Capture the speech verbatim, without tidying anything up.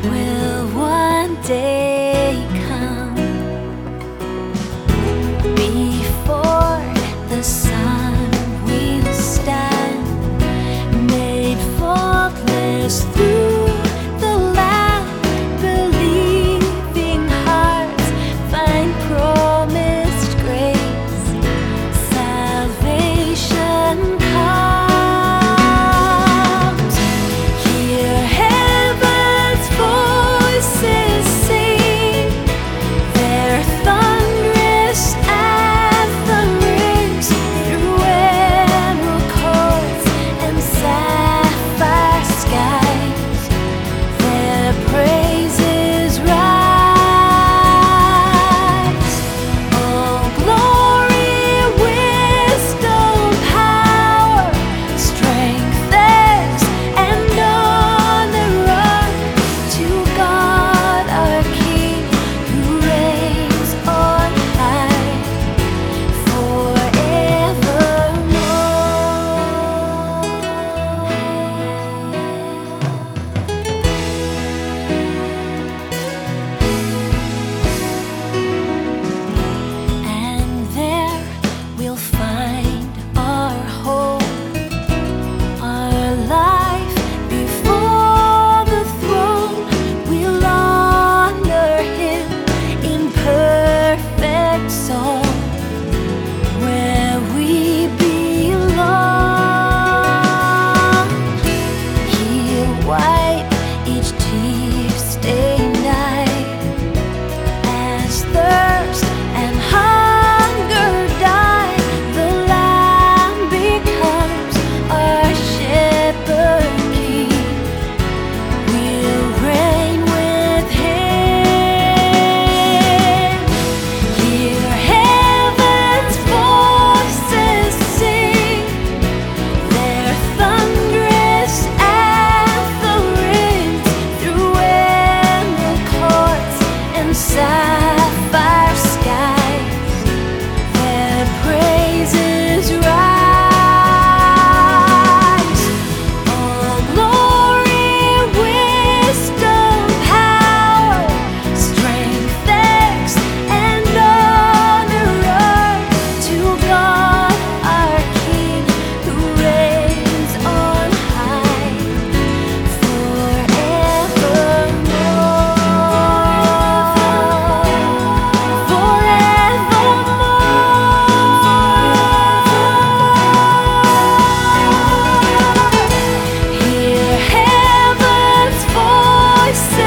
will one day come before the sun will stand, made faultless through the land. Believing hearts find promised grace, salvation comes. Hear heaven's voices sing, their thunderous anthem rings through emerald courts and sapphire skies. Their praises rise. All glory, wisdom, power, strength, theirs, and honor run to God our King, who reigns on high forevermore. And there we'll find our hope, our life before the throne. We'll honor Him in perfect song, where we belong. He'll wipe each tear-stained eye, as thirst and hunger die. The Lamb becomes our shepherd king. We'll reign with Him. Hear heaven's voices sing, their thunderous anthem rings through emerald courts and sapphire skies. Their praises rise. All glory, wisdom, power, strength, thanks, and honor run to God our King, who reigns on high forevermore. Hear heaven's voices